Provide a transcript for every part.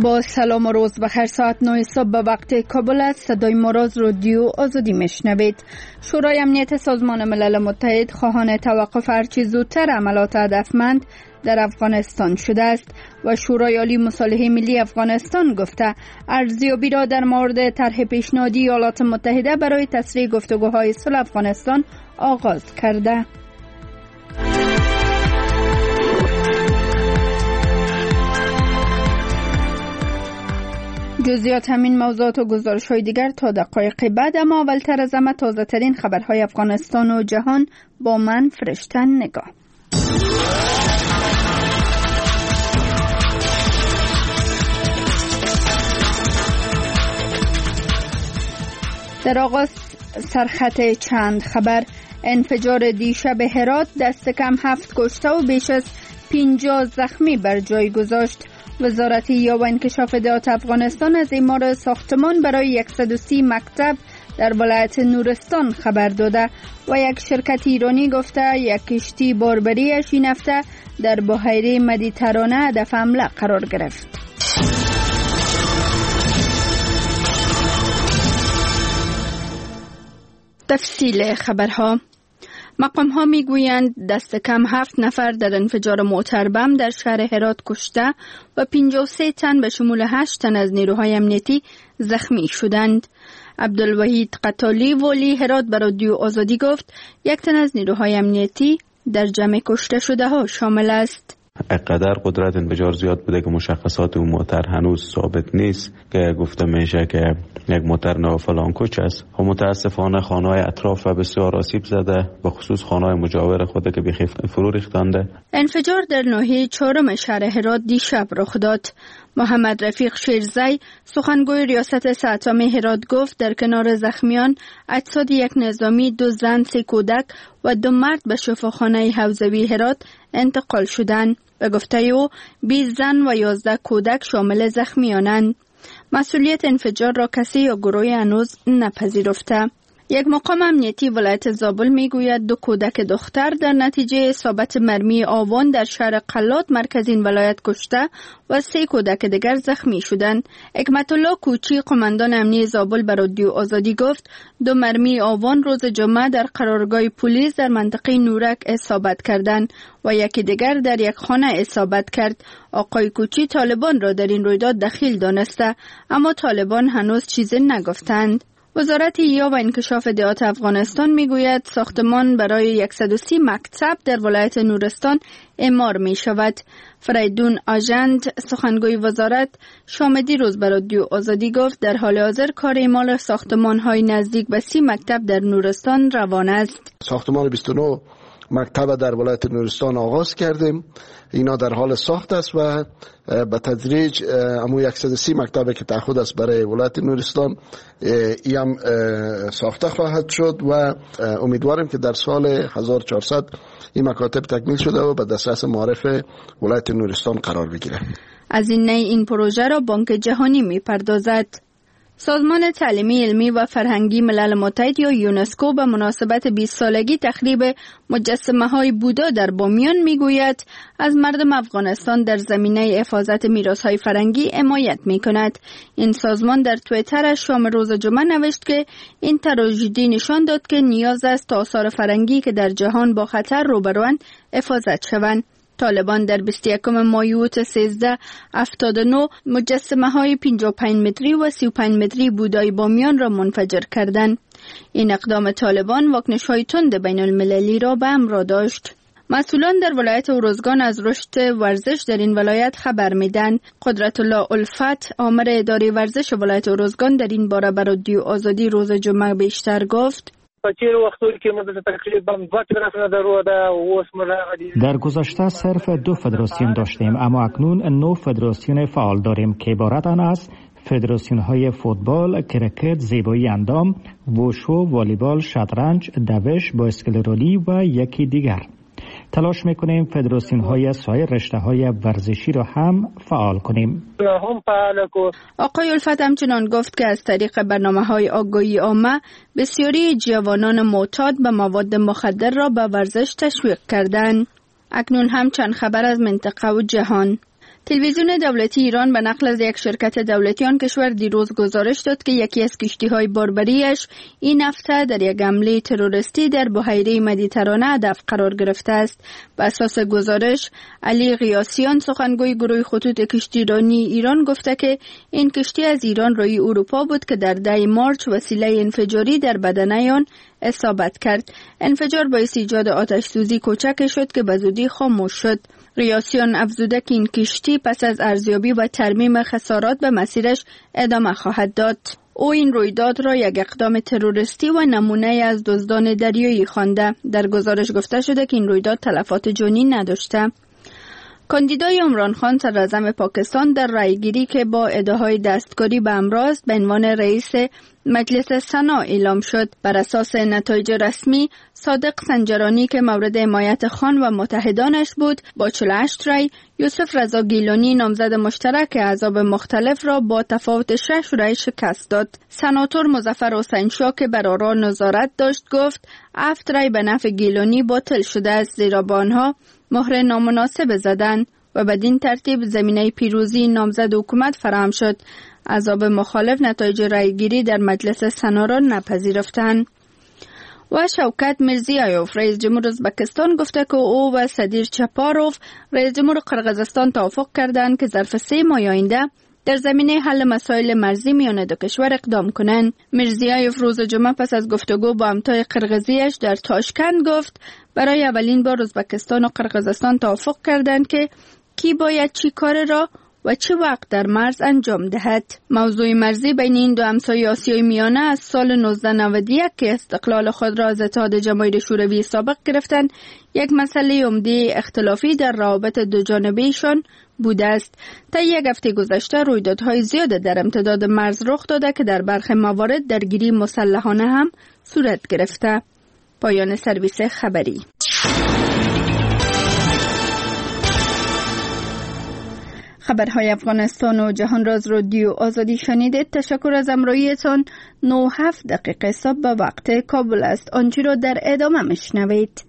با سلام و روز بخیر. ساعت 9 صبح به وقت کابل است. صدای ما را از رادیو آزادی میشنوید. شورای امنیت سازمان ملل متحد خواهان توقف هرچه زودتر عملات هدفمند در افغانستان شده است و شورای عالی مصالحه ملی افغانستان گفته ارزیابی را در مورد طرح پیشنهادی ایالات متحده برای تسریع گفتگوهای صلح افغانستان آغاز کرده. جزئیات همین موضوعات و گزارش‌های دیگر تا دقایق بعد، اما اولتر از همه تازه ترین خبرهای افغانستان و جهان با من فرشتن نگاه. در آغاز سرخط چند خبر. انفجار دیشب هرات دست کم 7 کشته و بیش از 50 زخمی بر جای گذاشت. وزارت یا و انکشاف اطلاعات افغانستان از اعمار ساختمان برای 130 مکتب در ولایت نورستان خبر داده و یک شرکت ایرانی گفته یک کشتی باربری 8 هفته در بحیره مدیترانه هدف حمله قرار گرفت. تفصیل خبرها. مقام ها می گویند دست کم 7 نفر در انفجار موتر بم در شهر هرات کشته و 53 تن به شمول 8 تن از نیروهای امنیتی زخمی شدند. عبدالوحید قتالی والی هرات به رادیو آزادی گفت یک تن از نیروهای امنیتی در جمع کشته شده ها شامل است. اقدر قدرت انفجار زیاد بوده که مشخصات اون موتر هنوز ثابت نیست که گفته میشه که یک موتر نو فلان کوچ است و متاسفانه خانه‌های اطراف بسیار آسیب زده، به خصوص خانه‌های مجاور خود که بیخی فرو ریختنده. انفجار در ناحیه 4 شهر هرات دیشب رخ داد. محمد رفیق شیرزی سخنگوی ریاست ساتامی هرات گفت در کنار زخمیان اجساد یک نظامی، 2 زن، 3 کودک و 2 مرد به شفاخانه حوزوی هرات انتقال شدند. به گفته او 20 زن و 11 کودک شامل زخمیانند. مسئولیت انفجار را کسی یا گروهی هنوز نپذیرفته. یک مقام امنیتی ولایت زابل میگوید 2 کودک دختر در نتیجه اصابت مرمی آوان در شهر قلات مرکز این ولایت کشته و 3 کودک دیگر زخمی شدند. حکمت الله کوچی قماندان امنیتی زابل به رادیو آزادی گفت 2 مرمی آوان روز جمعه در قرارگاه پلیس در منطقه نورک اصابت کردند و یکی دیگر در یک خانه اصابت کرد. آقای کوچی طالبان را در این رویداد دخیل دانسته، اما طالبان هنوز چیزی نگفتند. وزارت یا و انکشاف اطلاعات افغانستان میگوید ساختمان برای 130 مکتب در ولایت نورستان اعمار می شود. فریدون آژند سخنگوی وزارت شامدی روز به رادیو آزادی گفت در حال حاضر کار اعمار ساختمان های نزدیک به 30 مکتب در نورستان روان است. ساختمان 29 مکتب در ولایت نورستان آغاز کردیم. اینا در حال ساخت است و به تدریج امو 130 مکتب که تعهد است برای ولایت نورستان ایم ساخته خواهد شد و امیدواریم که در سال 1400 این مکاتب تکمیل شده و به دسترس معارف ولایت نورستان قرار بگیره. از این پروژه را بانک جهانی میپردازد. سازمان تعلیمی علمی و فرهنگی ملل متحد یا یونسکو به مناسبت 20 سالگی تخریب مجسمه‌های بودا در بامیان میگوید از مردم افغانستان در زمینه حفاظت میراث‌های فرهنگی حمایت می‌کند. این سازمان در توییترش شام روز جمعه نوشت که این تراژدی نشان داد که نیاز است تا آثار فرهنگی که در جهان با خطر روبروند حفاظت شوند. طالبان در 21 مایوت 1379 مجسمه های 55 متری و 35 متری بودای بامیان را منفجر کردند. این اقدام طالبان واکنش های تند بین المللی را به همراه داشت. مسئولان در ولایت اروزگان از رشد ورزش در این ولایت خبر میدن. قدرت الله الفت آمر اداره ورزش ولایت اروزگان در این باره به رادیو آزادی روز جمعه بیشتر گفت. در گذشته صرف 2 فدراسیون داشتیم، اما اکنون 9 فدراسیون فعال داریم که عبارت از فدراسیون های فوتبال، کرکت، زیبایی اندام، ووشو، والیبال، شطرنج، دوش، بایسکل رالی و یکی دیگر. تلاش میکنیم فدراسیون های سایر رشته های ورزشی را هم فعال کنیم. آقای الفت همچنان گفت که از طریق برنامه های آگاهی عامه بسیاری جوانان معتاد به مواد مخدر را به ورزش تشویق کردند. اکنون هم چند خبر از منطقه و جهان. تلویزیون دولتی ایران به نقل از یک شرکت دولتی آن کشور دیروز گزارش داد که یکی از کشتی‌های باربریش این هفته در یک حمله تروریستی در بحیره مدیترانه هدف قرار گرفته است. بر اساس گزارش، علی غیاسیان سخنگوی گروه خطوط کشتیرانی ایران گفته که این کشتی از ایران روی اروپا بود که در 10 مارچ وسیله انفجاری در بدنه آن اصابت کرد. انفجار باعث ایجاد آتش سوزی کوچک شد که به زودی خاموش شد. غیاسیان افزوده که این کشتی پس از ارزیابی و ترمیم خسارات به مسیرش ادامه خواهد داد. او این رویداد را یک اقدام تروریستی و نمونه از دزدان دریایی خوانده. در گزارش گفته شده که این رویداد تلفات جانی نداشته. کاندیدای عمران خان صدراعظم پاکستان در رایگیری که با ادعای دستکاری به امراض به عنوان رئیس مجلس سنا اعلام شد. بر اساس نتایج رسمی، صادق سنجرانی که مورد حمایت خان و متحدانش بود با 48 رای، یوسف رضا گیلانی نامزد مشترک احزاب مختلف را با تفاوت 6 رای شکست داد. سناتور مظفر حسین شاه که بر آرا نظارت داشت گفت 7 رای به نفع گیلانی باطل شده است، زیرا با آنها مهر نامناسب زدن و بدین ترتیب زمینه پیروزی نامزد حکومت فراهم شد. احزاب مخالف نتایج رایگیری در مجلس سنا را نپذیرفتند. و شوکت میرزیایوف رئیس جمهور ازبکستان گفته که او و سدیر چپاروف رئیس جمهور قرقیزستان توافق کردند که ظرف 3 ماه آینده در زمینه حل مسائل مرزی میان دو کشور اقدام کنند. میرزیایوف روز جمعه پس از گفتگو با همتای قرقیزیش در تاشکند گفت برای اولین بار ازبکستان و قرقیزستان توافق کردند که کی باید چی کار را و چه وقت در مرز انجام دهد. موضوع مرزی بین این دو همسایه آسیای میانه از سال 1991 که استقلال خود را از اتحاد جماهیر شوروی سابق گرفتند، یک مسئله عمده اختلافی در روابط دو جانبه‌شان بوده است. تا یک هفته گذشته رویدادهای زیاد در امتداد مرز رخ داده که در برخی موارد درگیری مسلحانه هم صورت گرفته. پایان سرویس خبری. خبرهای افغانستان و جهان را از رادیو آزادی شنیدید. تشکر از همراهیتان. 9:07 صبح به وقت کابل است. آنچه را در ادامه میشنوید.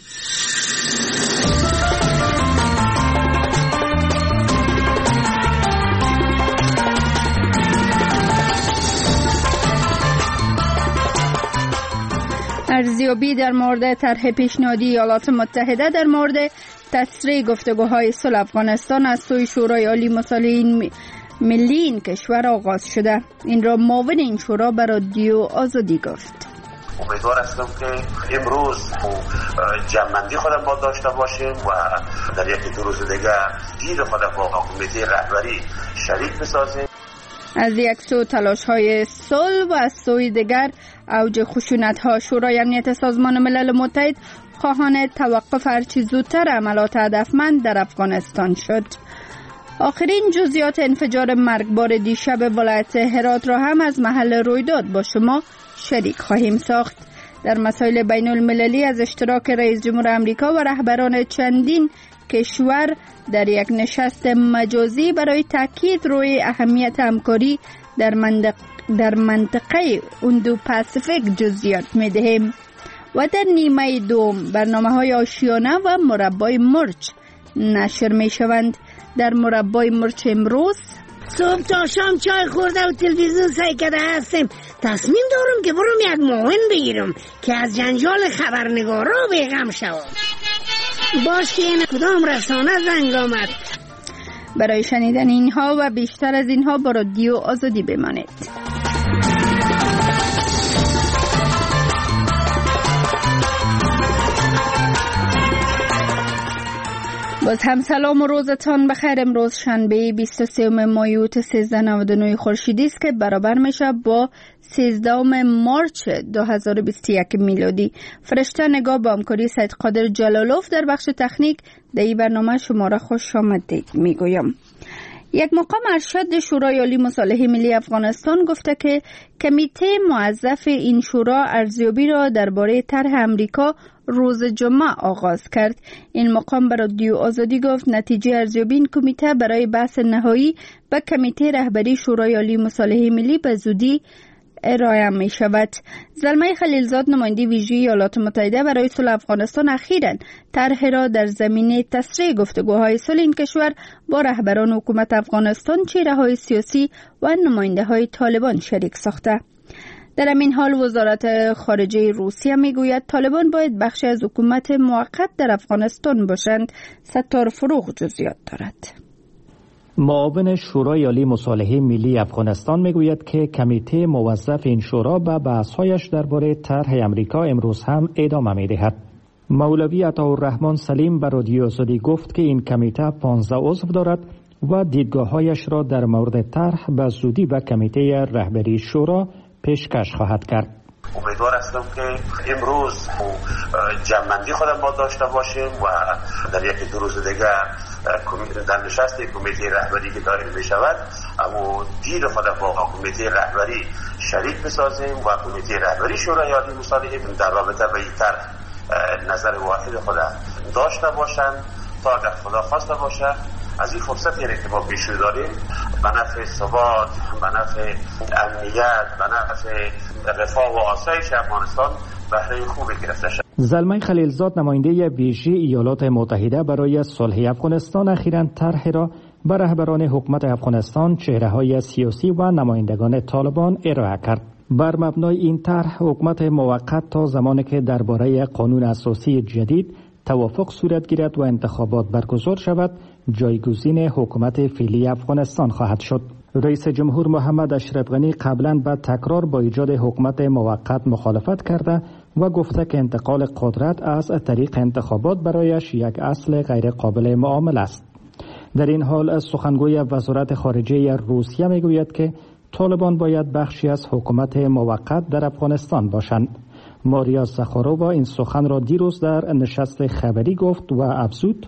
ارزیابی در مورد طرح پیشنهادی ایالات متحده در مورد تسریع گفتگوهای صلح افغانستان از سوی شورای عالی مصالح ملی این کشور آغاز شده. این را معاون این شورا به رادیو آزادی گفت. امیدوار هستم که امروز جمع‌بندی خودم با داشته باشیم و در یکی دو روز دیگه دید خودم با کمیته رهبری شریک بسازیم. از یک سو تلاش‌های صلح و از سوی دیگر اوج خشونت‌ها. شورای امنیت سازمان ملل متحد خواهان توقف هرچی زودتر عملات هدفمند در افغانستان شد. آخرین جزئیات انفجار مرگبار دیشب ولایت هرات را هم از محل رویداد با شما شریک خواهیم ساخت. در مسائل بین المللی از اشتراک رئیس جمهور آمریکا و رهبران چندین کشور در یک نشست مجازی برای تاکید روی اهمیت همکاری در منطقه اندو پاسیفیک جزئیات می‌دهیم. و در نیمه دوم برنامه‌های آشیانه و مربای مرچ نشر می‌شوند. در مربای مرچ امروز صبح تا شام چای خورده و تلویزیون سعی کرده هستیم. تصمیم دارم که برم یک معاون بگیرم که از جنجال خبرنگارا بیغم شوم. باش که این کدام رسانه زنگ آمد. برای شنیدن اینها و بیشتر از اینها با رادیو آزادی بمانید. باز هم سلام و روزتان بخیر. امروز شنبه 23 مایوت 1399 خورشیدی است که برابر میشه با 13 مارچ 2021 میلادی. فرشته نگاه با همکاری سید قادر جلالوف در بخش تکنیک در این برنامه شما را خوش آمدید میگویم. یک مقام ارشد شورای عالی مصالح ملی افغانستان گفته که کمیته موظف این شورا ارزیابی را درباره طرح امریکا روز جمعه آغاز کرد. این مقام به رادیو آزادی گفت نتیجه ارزیابی این کمیته برای بحث نهایی به کمیته رهبری شورای عالی مصالح ملی به زودی ارائه می شود. زلمه خلیلزاد نماینده ویژه ایالات متحده برای صلح افغانستان اخیراً طرح را در زمینه تسریع گفتگوهای صلح این کشور با رهبران حکومت افغانستان، چهره‌های سیاسی و نماینده‌های طالبان شریک ساخته. در همین حال وزارت خارجه روسیه میگوید طالبان باید بخشی از حکومت موقت در افغانستان باشند. ستار فروغ جزئیات دارد. معاون شورای عالی مصالحه ملی افغانستان میگوید که کمیته موظف این شورا به بحث‌هایش درباره طرح امریکا امروز هم ادامه می‌دهد. مولوی عطاالرحمن سلیم به رادیو آزادی گفت که این کمیته 15 عضو دارد و دیدگاه‌هایش را در مورد طرح به زودی به کمیته رهبری شورا پیشکش خواهد کرد. امیدوار هستم که امروز جمع‌بندی خودم با داشته باشیم و در یکی دو روز دیگه در نشست کمیته رهبری که دایر می شود اما دید خودم با کمیته رهبری شریک بسازیم و کمیته رهبری شورای عالی مصالحه در رابطه با این طرح نظر واحد خود داشته باشند تا اگر خدا خواسته باشه از این فرصتی که ما پیش رو داریم به نفع ثبات، به نفع امنیت، به نفع رفاه و آسایش افغانستان بهره خوبی گرفته شد. زلمه خلیلزاد نماینده ویژه ایالات متحده برای صلح افغانستان اخیراً طرح را به رهبران حکومت افغانستان، چهره‌های سیاسی و نمایندگان طالبان ارائه کرد. بر مبنای این طرح حکومت موقت تا زمانی که درباره قانون اساسی جدید توافق صورت گیرد و انتخابات برگزار شود جایگزین حکومت فعلی افغانستان خواهد شد. رئیس جمهور محمد اشرف غنی قبلا به تکرار با ایجاد حکومت موقت مخالفت کرده و گفته که انتقال قدرت از طریق انتخابات برایش یک اصل غیر قابل معامله است. در این حال سخنگوی وزارت خارجه روسیه میگوید که طالبان باید بخشی از حکومت موقت در افغانستان باشند. ماریا زخارووا این سخن را دیروز در نشست خبری گفت و افزود: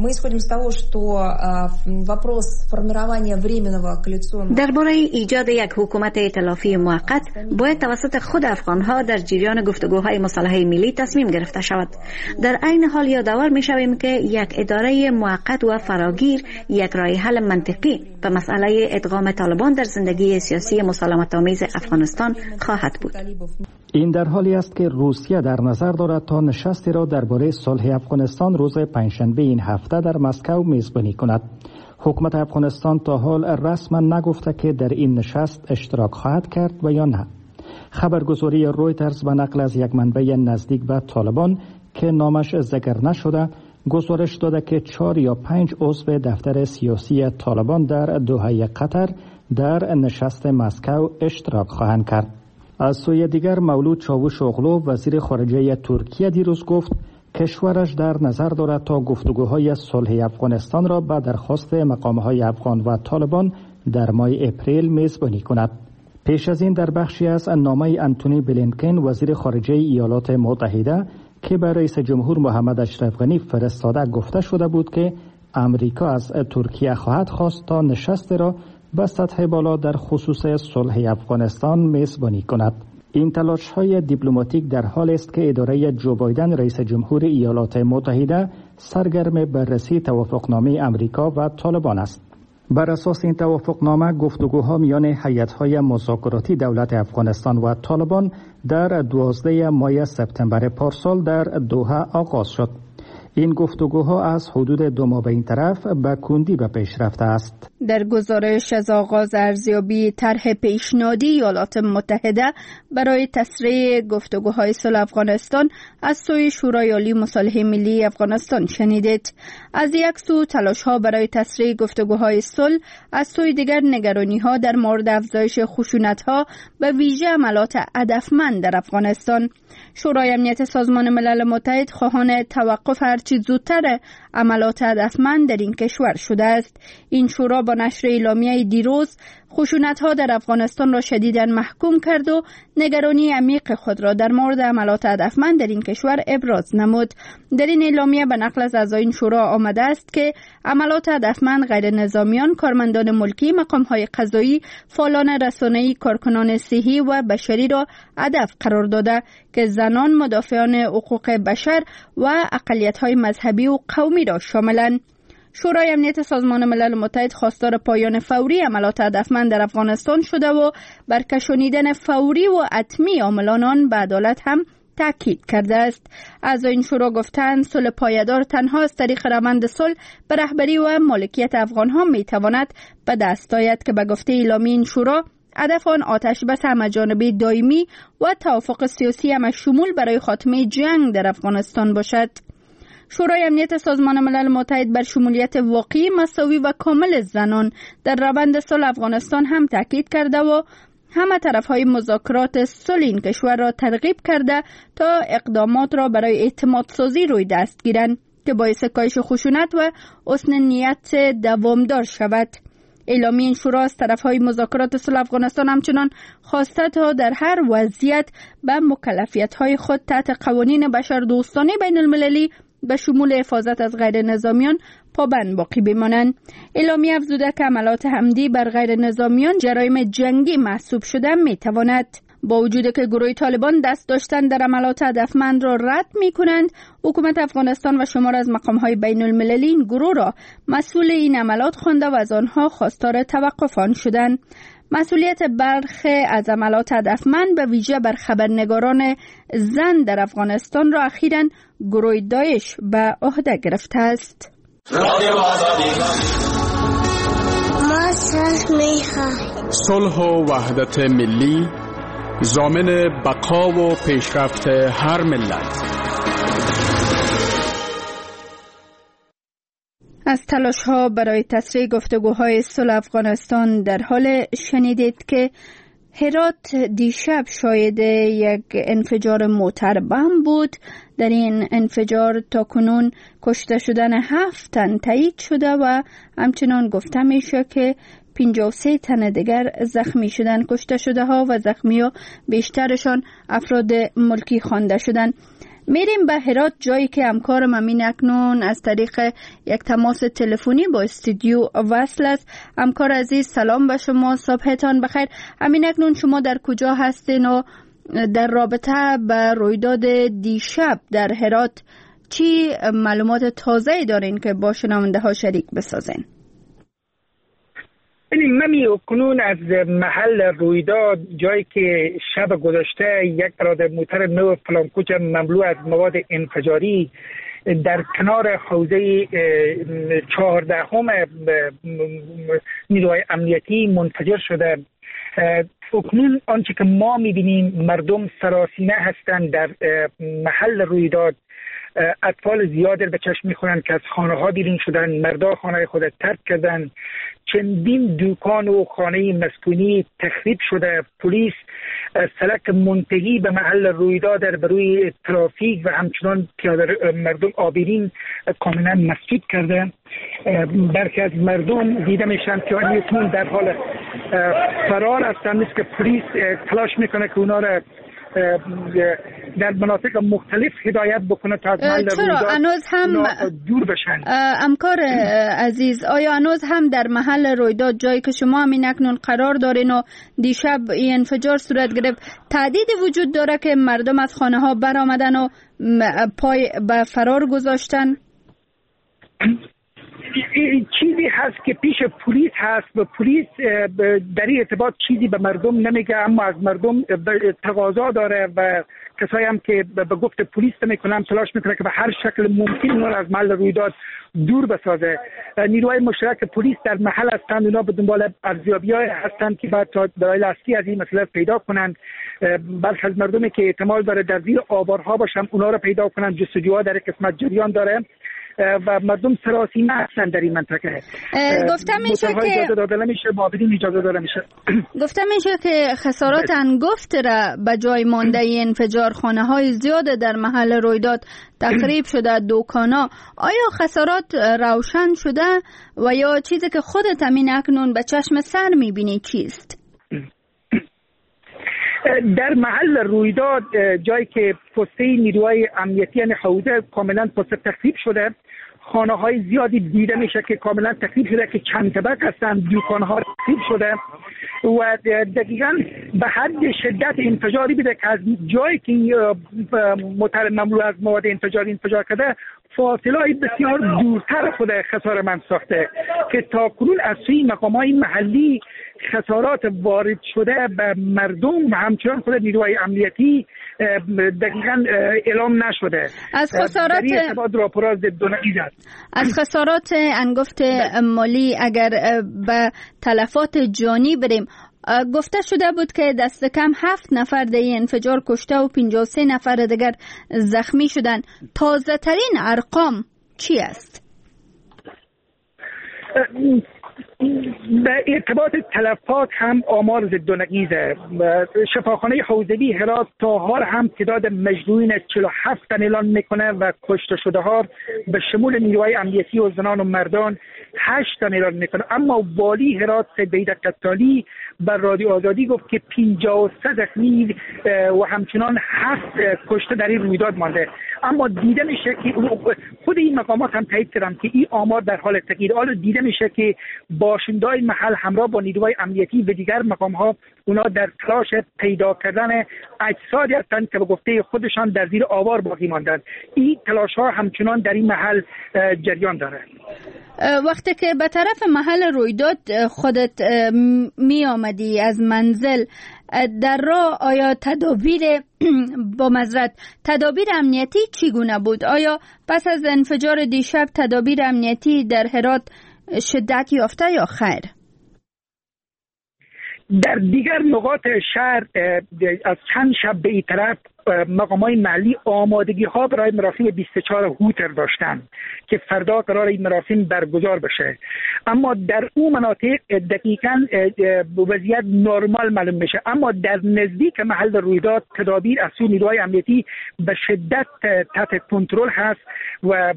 درباره ایجاد یک حکومت ائتلافی موقت باید توسط خود افغانها در جریان گفتگوهای مصالحه ملی تصمیم گرفته شود. در عین حال یادآور می‌شویم که یک اداره موقت و فراگیر یک راه حل منطقی به مسئله ادغام طالبان در زندگی سیاسی مسالمت‌آمیز افغانستان خواهد بود. این در حالی است که روسیه در نظر دارد تا نشستی را درباره صلح افغانستان روز پنجشنبه این هفته در مسکو میزبانی کند. حکومت افغانستان تا حال رسما نگفته که در این نشست اشتراک خواهد کرد و یا نه. خبرگزاری رویترز به نقل از یک منبع نزدیک به طالبان که نامش ذکر نشده گزارش داده که 4 یا 5 عضو دفتر سیاسی طالبان در دوحه قطر در نشست مسکو اشتراک خواهند کرد. از سوی دیگر مولود چاوش اغلو وزیر خارجه ترکیه دیروز گفت کشورش در نظر دارد تا گفتگوهای صلح افغانستان را به درخواست مقامهای افغان و طالبان در ماه اپریل میزبانی کند. پیش از این در بخشی از نامه انتونی بلینکن وزیر خارجه ایالات متحده که به رئیس جمهور محمد اشرف غنی فرستاده گفته شده بود که امریکا از ترکیه خواهد خواست تا نشست را به سطح بالا در خصوص صلح افغانستان میزبانی کند. این تلاش‌های دیپلماتیک در حال است که اداره جو بایدن رئیس جمهور ایالات متحده سرگرم بررسی توافقنامه امریکا و طالبان است. بر اساس این توافقنامه گفتگوها میان هیئت‌های مذاکراتی دولت افغانستان و طالبان در 12 ماه سپتامبر پارسال در دوحه آغاز شد. این گفتگوها از حدود 2 ماه به این طرف به کندی به پیش رفته است. در گزارش از آغاز ارزیابی طرح پیشنهادی ایالات متحده برای تسریع گفتگوهای صلح افغانستان از سوی شورای عالی مصالحه ملی افغانستان شنیدید. از یک سو تلاش‌ها برای تسریع گفتگوهای صلح، از سوی دیگر نگرانی‌ها در مورد افزایش خشونت‌ها به ویژه عملات هدفمند در افغانستان. شورای امنیت سازمان ملل متحد خواهان توقف هرچی زودتر عملات هدفمند در این کشور شده است. این شورا با نشر اعلامیه دیروز خشونت‌ها در افغانستان را شدیداً محکوم کرد و نگرانی عمیق خود را در مورد عملات هدفمند در این کشور ابراز نمود. در این اعلامیه به نقل از اعضای این شورا آمده است که عملات هدفمند غیر نظامیان، کارمندان ملکی، مقام‌های قضایی، فعالان رسانه‌ای، کارکنان صحی و بشری را هدف قرار داده که زنان، مدافعان حقوق بشر و اقلیت‌های مذهبی و قومی را شاملند. شورای امنیت سازمان ملل متحد خواستار پایان فوری عملات هدفمند در افغانستان شده و بر کشانیدن فوری و حتمی عاملان آن به عدالت هم تاکید کرده است. اعضای این شورا گفتند صلح پایدار تنها از طریق روند صلح به رهبری و مالکیت افغان‌ها میتواند به دست آید که به گفته اعلامیه این شورا هدف آن آتش بس همه‌جانبه دائمی و توافق سیاسی همشمول برای خاتمه جنگ در افغانستان باشد. شورای امنیت سازمان ملل متحد بر شمولیت واقعی، مساوی و کامل زنان در روند صلح افغانستان هم تاکید کرده و همه طرف‌های مذاکرات صلح این کشور را ترغیب کرده تا اقدامات را برای اعتماد سازی روی دست گیرند که باعث کاهش خشونت و حسن نیت دوامدار شود. اعلامیه این شورا از طرف‌های مذاکرات صلح افغانستان همچنان خواسته تا در هر وضعیت به مکلفیت‌های خود تحت قوانین بشردوستانه بین المللی به شمول حفاظت از غیر نظامیان پابند باقی بمانند. اعلامیه افزوده که عملات حمدی بر غیر نظامیان جرایم جنگی محسوب شده میتواند. با وجود که گروه طالبان دست داشتن در عملات هدفمند را رد می کنند، حکومت افغانستان و شمار از مقام‌های بین المللی این گروه را مسئول این عملات خوانده و از آنها خواستار توقف آن شدند. مسئولیت برخی از عملات هدفمند به ویژه بر خبرنگاران زن در افغانستان را اخیراً گروه داعش به عهده گرفته است. ما صلح و وحدت ملی ضامن بقا و پیشرفت هر ملت. از تلاش‌ها برای تسریع گفتگوهای صلح افغانستان در حال شنیدید که هرات دیشب شاهد یک انفجار موتر بم بود. در این انفجار تاکنون کشته شدن 7 تن تایید شده و همچنان گفته میشه که 53 تن دیگر زخمی شدن. کشته شده ها و زخمی ها بیشترشان افراد ملکی خوانده شدن. میریم به هرات، جایی که همکارم امین اکنون از طریق یک تماس تلفنی با استودیو وصل است. همکار عزیز سلام به شما، صبحتان بخیر. امین اکنون شما در کجا هستین و در رابطه به رویداد دیشب در هرات چی معلومات تازه‌ای دارین که با شنونده ها شریک بسازین؟ من کنون از محل رویداد، جایی که شب گذشته یک اراده موتر نو فلانکوچ مملو از مواد انفجاری در کنار حوزه 14 نیروهای امنیتی منفجر شده. اکنون آنچه که ما میبینیم مردم سراسیمه هستند در محل رویداد. اطفال زیادی به چشم میخورند که از خانه ها بیرون شدن، مردا خانه خود ترک کردن، چندین دکان و خانه مسکونی تخریب شده. پلیس سلک منتهی به محل رویداد در بروی ترافیک و همچنان پیاده مردم آبیرین کاملا مسدود کرده. برخی از مردم دیده میشن که اکنون در حال فرار هستند، که پلیس تلاش میکنه که اونا را در مناطق مختلف هدایت بکنه تا از محل رویداد دور بشن. همکار عزیز، آیا هنوز هم در محل رویداد، جایی که شما همین اکنون قرار دارین و دیشب این انفجار صورت گرفت، تهدید وجود داره که مردم از خانه ها برآمدن و پای به فرار گذاشتن؟ چیزی هست که پیش پلیس هست و پلیس در این ارتباط چیزی به مردم نمیگه، اما از مردم تقاضا داره و کسایی هم که به گفت پلیس میکنن تلاش میکنه که به هر شکل ممکن اونها از محل رویداد دور بسازه. نیروهای مشترک پلیس در محل هستند، اونا به دنبال ارزیابی‌های هستند که بعد تا دلایل اصلی از این مسئله پیدا کنند. برخی از مردمی که احتمال داره در زیر آوارها باشن اونا رو پیدا کنند. جستجوها در قسمت جریان داره و مردم سراسیمه هستند در این منطقه. گفته میشه که اجازه داده نمیشه، معابرین اجازه داده میشه. گفته میشه که خسارات انگفت را به جای مانده انفجار خانه های زیاد در محل رویداد تخریب شده، دکانا. آیا خسارات روشن شده و یا چیزی که خودت همین اکنون به چشم سر میبینی چیست؟ در محل رویداد، جایی که پسته نیروهای امنیتی یعنی حوزه کاملا پسته تخریب شده، خانه های زیادی دیده میشه که کاملا تخریب شده که چند طبق هستند، دکان ها تخریب شده و دقیقاً به حد شدت انفجاری بوده که از جایی که موتر مملو از مواد انفجاری انفجار کرده فاصله بسیار دورتر خود خسارمند ساخته که تا کنون از سوی مقامات محلی خسارات وارد شده به مردم و همچنان خود نیروهای امنیتی دقیقاً اعلام نشده. از خسارات از خسارات انگفت مالی اگر به تلفات جانی بریم، گفته شده بود که دست کم 7 نفر در این انفجار کشته و 53 نفر دیگر زخمی شدند. تازه ترین ارقام چی است؟ به ارتباط تلفات هم آمار ضد و نقیضه. شفاخانه حوزوی هرات تا حال هم تعداد مجروحین 47 تن اعلام میکنه و کشته شده ها به شمول نیروهای امنیتی و زنان و مردان 8 تن اعلام میکنه. اما والی هرات سید وحید قتالی بر رادیو آزادی گفت که 53 زخمی و همچنان 7 کشته در این رویداد مانده. اما دیده میشه که خود این مقامات هم تایید کردن که این آمار در حال تغییر. حالا دیده میشه که باشنده‌های محل همراه با نیروهای امنیتی و دیگر مقام‌ها اونا در تلاش پیدا کردن اجسادی هستند که به گفته خودشان در زیر آوار باقی ماندند. این تلاش‌ها همچنان در این محل جریان داره. وقتی که به طرف محل رویداد خودت می آمدی از منزل در راه، آیا تدابیر امنیتی چگونه بود؟ آیا پس از انفجار دیشب تدابیر امنیتی در هرات شدت یافته یا خیر؟ در دیگر نقاط شهر از چند شب به این طرف مقامات محلی آمادگی ها برای مراسم 24 هوتر داشتن که فردا قرار این مراسم برگزار بشه. اما در اون مناطق دقیقاً وضعیت نرمال معلوم میشه. اما در نزدیک محل رویداد تدابیر از سوی نیروهای امنیتی به شدت تحت کنترل هست و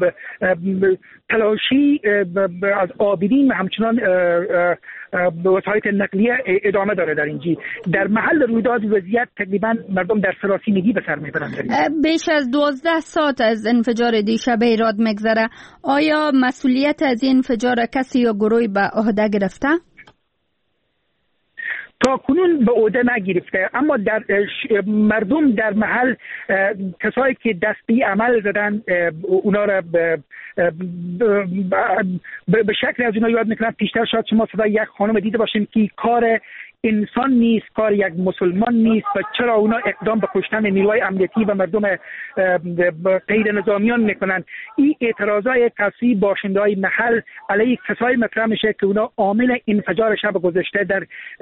تلاشی از عابرین همچنان وسایط نقلیه ادامه داره. در اینجا در محل رویداد وضعیت تقریبا مردم در سراسیمگی به سر میبرند. بیش از 12 ساعت از انفجار دیشب هرات میگذره. آیا مسئولیت از این انفجار کسی یا گروهی به عهده گرفته؟ تا کنون به عهده نگرفته، اما در مردم در محل کسایی که دستی عمل زدن اونا را به شکل از اونا یاد میکنن. پیشتر شاید شما صدای یک خانم دیده باشین که کار انسان نیست، کار یک مسلمان نیست و چرا اونا اقدام به کشتن نیروهای امنیتی و مردم غیر نظامیان میکنن. این اعتراضای کسی باشنده‌های محل علیه کسایی مطرح میشه که اونا عامل انفجار شب گذشته در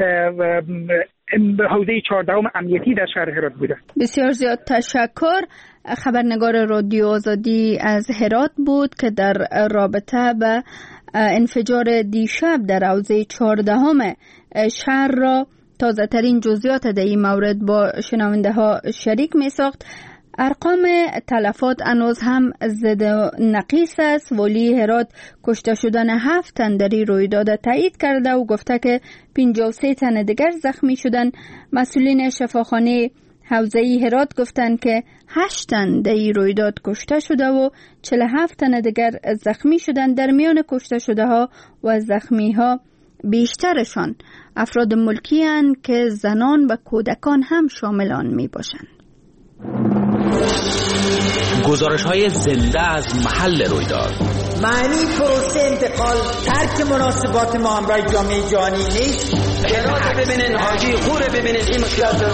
حوزه 14 امنیتی در شهر هرات بوده. بسیار زیاد تشکر. خبرنگار رادیو آزادی از هرات بود که در رابطه به انفجار دیشب در حوزه 14 شهر را تازه ترین جزئیات در این مورد با شنونده ها شریک می ساخت. ارقام تلفات هنوز هم زد و نقیص است. والی هرات کشته شدن 7 تن در این رویداد تایید کرده و گفته که 53 تن دیگر زخمی شدن. مسئولین شفاخانه حوزه هرات گفتند که 8 تن در این رویداد کشته شده و 47 تن دیگر زخمی شدن. در میان کشته شده ها و زخمی ها بیشترشان افراد ملکی هستند که زنان و کودکان هم شامل آن می باشند. گزارش های زنده از محل رویداد. معنی پروسه انتقال ترک مناسبات ما همراه جامعه جهانی نیست. هرات ببینین، حاجی خوره ببینین، این مشکلات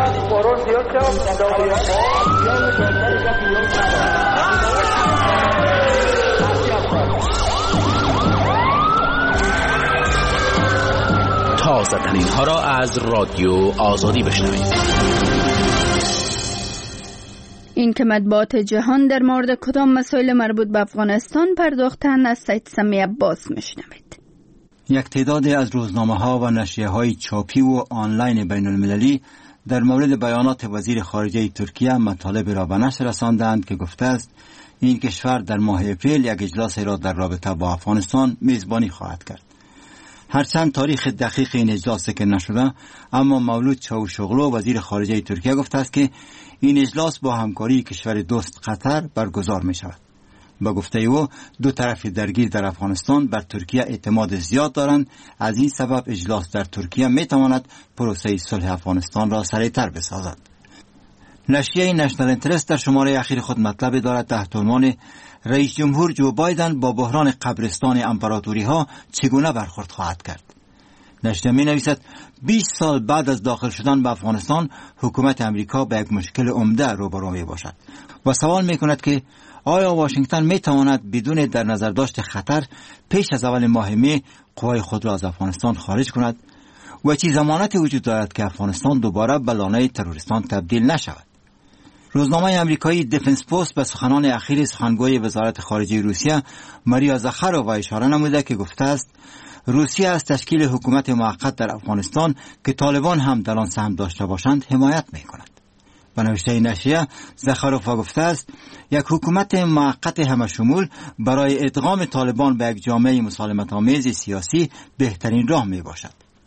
تازه ترین ها را از رادیو آزادی بشنوید. این که مطبوعات جهان در مورد کدام مسائل مربوط به افغانستان پرداختن از سید سمی عباس میشنوید. یک تعدادی از روزنامه‌ها و نشریه‌های چاپی و آنلاین بین المللی در مورد بیانات وزیر خارجه ترکیه مطالب را به نشر رساندند که گفته است این کشور در ماه اپریل یک اجلاس را در رابطه با افغانستان میزبانی خواهد کرد. هرچند تاریخ دقیق این اجلاس ذکر نشده، اما مولود چاوشوغلو وزیر خارجه ترکیه گفته است که این اجلاس با همکاری کشور دوست قطر برگزار می شود. با گفته او دو طرف درگیر در افغانستان بر ترکیه اعتماد زیاد دارند. از این سبب اجلاس در ترکیه می تواند پروسه صلح افغانستان را سریعتر بسازد. نشریه نشنال اینترست در شماره اخیر خود مطلب دارد تحت عنوان رئیس جمهور جو بایدن با بحران قبرستان امپراتوری ها چگونه برخورد خواهد کرد. نشریه می نویسد 20 سال بعد از داخل شدن به افغانستان حکومت امریکا به یک مشکل عمده روبرو می باشد و سوال می کند که آیا واشنگتن می تواند بدون در نظر داشت خطر پیش از اول ماه می قوای خود را از افغانستان خارج کند و چه ضمانتی وجود دارد که افغانستان دوباره به لانه تروریستان تبدیل نشود. روزنامه امریکایی دیفنس پست به سخنان اخیر سخنگوی وزارت خارجه روسیه ماریا زاخارووا اشاره نموده که گفته است روسیه از تشکیل حکومت موقت در افغانستان که طالبان هم در آن سهم داشته باشند حمایت می‌کند. به نوشته نشریه زاخارووا گفته است یک حکومت موقت همشمول برای ادغام طالبان به یک جامعه مسالمت‌آمیز سیاسی بهترین راه میباشد.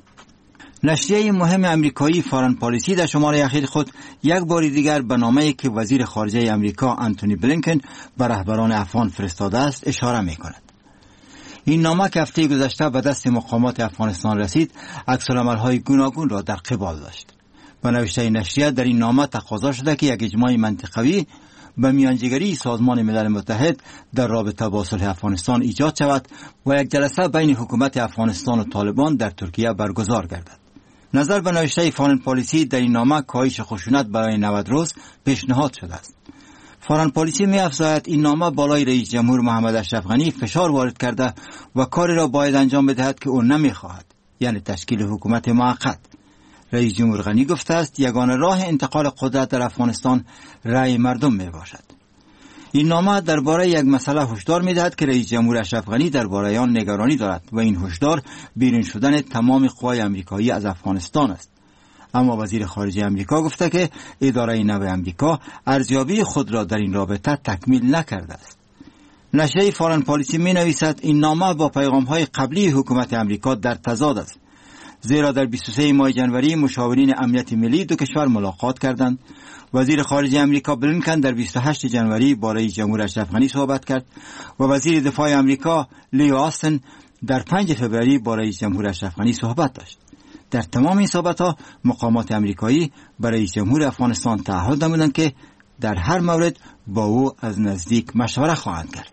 نشریه مهم امریکایی فارن پالیسی در شماره اخیر خود یک بار دیگر به نامه‌ای که وزیر خارجه امریکا آنتونی بلینکن به رهبران افغان فرستاده است اشاره می‌کند. این نامه که هفته گذشته به دست مقامات افغانستان رسید عکس‌العمل‌های گوناگون را در قبال داشت. به نوشته نشریه در این نامه تقاضا شده که یک اجماع منطقوی به میانجیگری سازمان ملل متحد در رابطه با صلح افغانستان ایجاد شود و یک جلسه بین حکومت افغانستان و طالبان در ترکیه برگزار گردد. نظر به نوشته فارن پالیسی در این نامه کاهش خشونت برای 90 روز پیشنهاد شده است. فارن پالیسی می افزاید این نامه بالای رئیس جمهور محمد اشرف غنی فشار وارد کرده و کاری را باید انجام بدهد که او نمی خواهد، یعنی تشکیل حکومت موقت. رئیس جمهور غنی گفته است یگانه راه انتقال قدرت در افغانستان رأی مردم می باشد. این نامه درباره یک مسئله هشدار می‌دهد که رئیس جمهور اشرف غنی درباره آن نگرانی دارد و این هشدار بیرون شدن تمام قوای آمریکایی از افغانستان است. اما وزیر خارجه آمریکا گفته که اداره نو آمریکا ارزیابی خود را در این رابطه تکمیل نکرده است. نشریه فارن پالیسی می‌نویسد این نامه با پیغام‌های قبلی حکومت آمریکا در تضاد است، زیرا در 23 ماه جنوری مشاورین امنیت ملی دو کشور ملاقات کردند. وزیر خارجه امریکا بلینکن در 28 جنوری با رئیس جمهور اشرف غنی صحبت کرد و وزیر دفاع امریکا لیو آستن در 5 فوریه با رئیس جمهور اشرف غنی صحبت داشت. در تمام این صحبت‌ها مقامات امریکایی برای رئیس جمهور افغانستان تعهد نمودند که در هر مورد با او از نزدیک مشوره خواهند کرد.